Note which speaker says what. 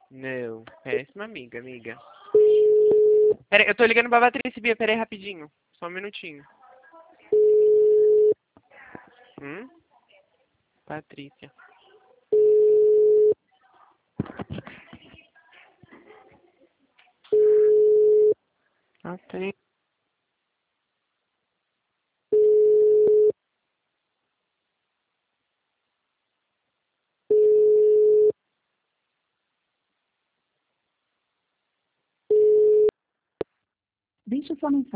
Speaker 1: Não, péssima amiga, amiga. Pera aí, eu tô ligando pra Patrícia Bia, pera aí rapidinho. Só um minutinho. Hum? Patrícia. Patrícia.
Speaker 2: Deixe sua mensagem.